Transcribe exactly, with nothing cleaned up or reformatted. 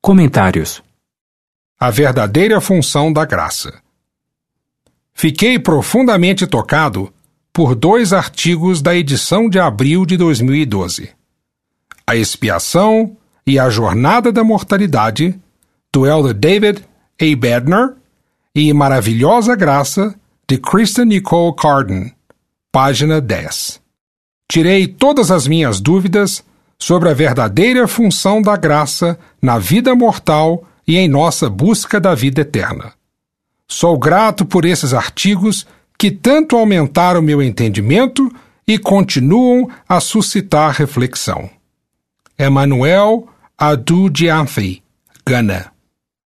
Comentários. A verdadeira função da graça. Fiquei profundamente tocado por dois artigos da edição de abril de dois mil e doze. A expiação e a jornada da mortalidade, do elder David A. Bednar, e Maravilhosa Graça, de Kristen Nicole Carden, página dez. Tirei todas as minhas dúvidas sobre a verdadeira função da graça na vida mortal e em nossa busca da vida eterna. Sou grato por esses artigos que tanto aumentaram meu entendimento e continuam a suscitar reflexão. Emmanuel Adu Dianthi, Ghana.